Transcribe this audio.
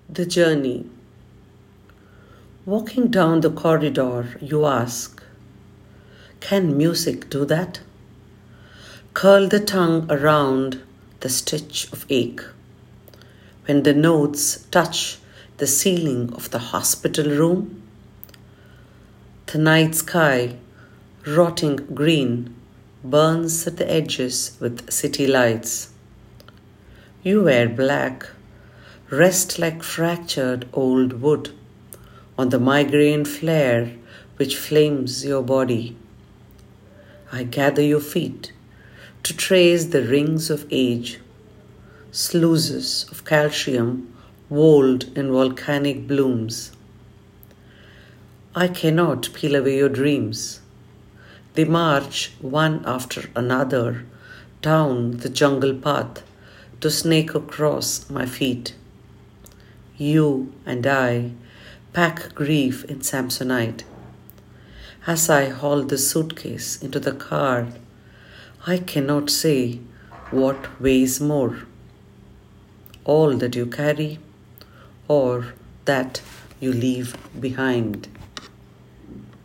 The journey. Walking down the corridor, you ask, can music do that? Curl the tongue around the stitch of ache. When the notes touch the ceiling of the hospital room, the night sky, rotting green, burns at the edges with city lights. You wear black, rest like fractured old wood on the migraine flare which flames your body. I gather your feet to trace the rings of age, sluices of calcium walled in volcanic blooms. I cannot peel away your dreams. They march one after another down the jungle path to snake across my feet. You and I pack grief in Samsonite. As I haul the suitcase into the car, I cannot say what weighs more, all that you carry or that you leave behind.